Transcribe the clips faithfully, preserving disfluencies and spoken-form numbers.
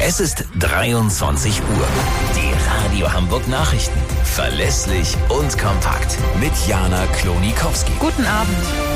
Es ist dreiundzwanzig Uhr. Die Radio Hamburg Nachrichten. Verlässlich und kompakt. Mit Jana Klonikowski. Guten Abend.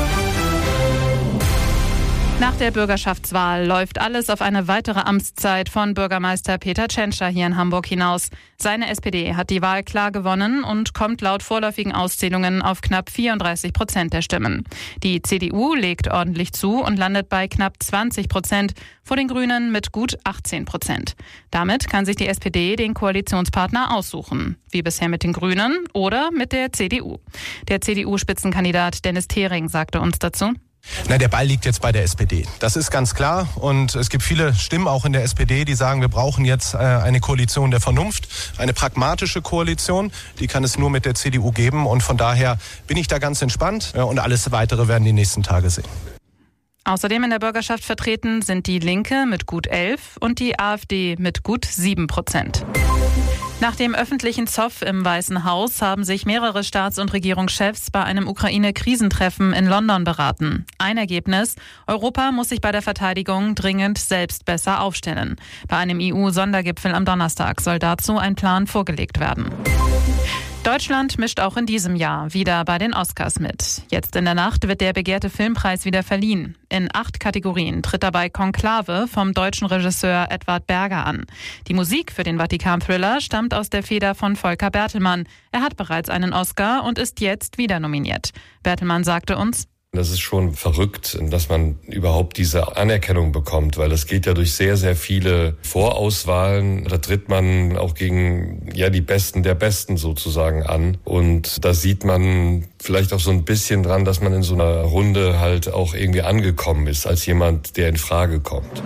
Nach der Bürgerschaftswahl läuft alles auf eine weitere Amtszeit von Bürgermeister Peter Tschentscher hier in Hamburg hinaus. Seine S P D hat die Wahl klar gewonnen und kommt laut vorläufigen Auszählungen auf knapp vierunddreißig Prozent der Stimmen. Die C D U legt ordentlich zu und landet bei knapp zwanzig Prozent, vor den Grünen mit gut achtzehn Prozent. Damit kann sich die S P D den Koalitionspartner aussuchen, wie bisher mit den Grünen oder mit der C D U. Der C D U-Spitzenkandidat Dennis Thering sagte uns dazu: Na, der Ball liegt jetzt bei der S P D. Das ist ganz klar. Und es gibt viele Stimmen auch in der S P D, die sagen, wir brauchen jetzt äh, eine Koalition der Vernunft, eine pragmatische Koalition. Die kann es nur mit der C D U geben. Und von daher bin ich da ganz entspannt. Äh, und alles Weitere werden die nächsten Tage sehen. Außerdem in der Bürgerschaft vertreten sind die Linke mit gut elf und die AfD mit gut sieben Prozent. Nach dem öffentlichen Zoff im Weißen Haus haben sich mehrere Staats- und Regierungschefs bei einem Ukraine-Krisentreffen in London beraten. Ein Ergebnis: Europa muss sich bei der Verteidigung dringend selbst besser aufstellen. Bei einem E U-Sondergipfel am Donnerstag soll dazu ein Plan vorgelegt werden. Deutschland mischt auch in diesem Jahr wieder bei den Oscars mit. Jetzt in der Nacht wird der begehrte Filmpreis wieder verliehen. In acht Kategorien tritt dabei Konklave vom deutschen Regisseur Edward Berger an. Die Musik für den Vatikan-Thriller stammt aus der Feder von Volker Bertelmann. Er hat bereits einen Oscar und ist jetzt wieder nominiert. Bertelmann sagte uns: Das ist schon verrückt, dass man überhaupt diese Anerkennung bekommt, weil es geht ja durch sehr, sehr viele Vorauswahlen. Da tritt man auch gegen ja die Besten der Besten sozusagen an. Und da sieht man vielleicht auch so ein bisschen dran, dass man in so einer Runde halt auch irgendwie angekommen ist, als jemand, der in Frage kommt.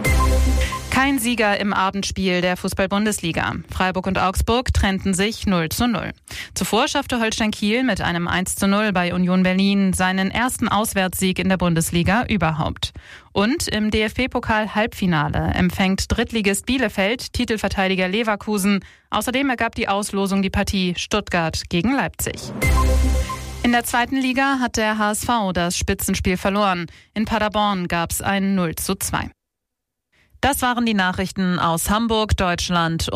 Kein Sieger im Abendspiel der Fußball-Bundesliga. Freiburg und Augsburg trennten sich null zu null. Zuvor schaffte Holstein Kiel mit einem eins zu null bei Union Berlin seinen ersten Auswärtssieg in der Bundesliga überhaupt. Und im D F B-Pokal-Halbfinale empfängt Drittligist Bielefeld Titelverteidiger Leverkusen. Außerdem ergab die Auslosung die Partie Stuttgart gegen Leipzig. In der zweiten Liga hat der H S V das Spitzenspiel verloren. In Paderborn gab es ein null zu zwei. Das waren die Nachrichten aus Hamburg, Deutschland